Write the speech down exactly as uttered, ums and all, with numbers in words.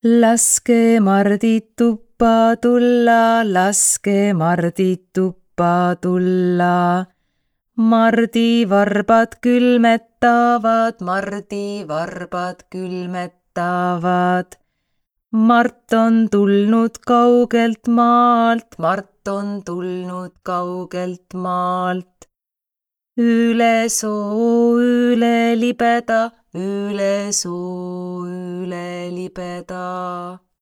Laske Mardit tuppa tulla, laske Mardit tuppa tulla. Mardi varbad külmetavad, Mardi varbad külmetavad. Mart on tulnud kaugelt maalt, Mart on tulnud kaugelt maalt. Üle soo, üle libeda, üle soo, üle libeda.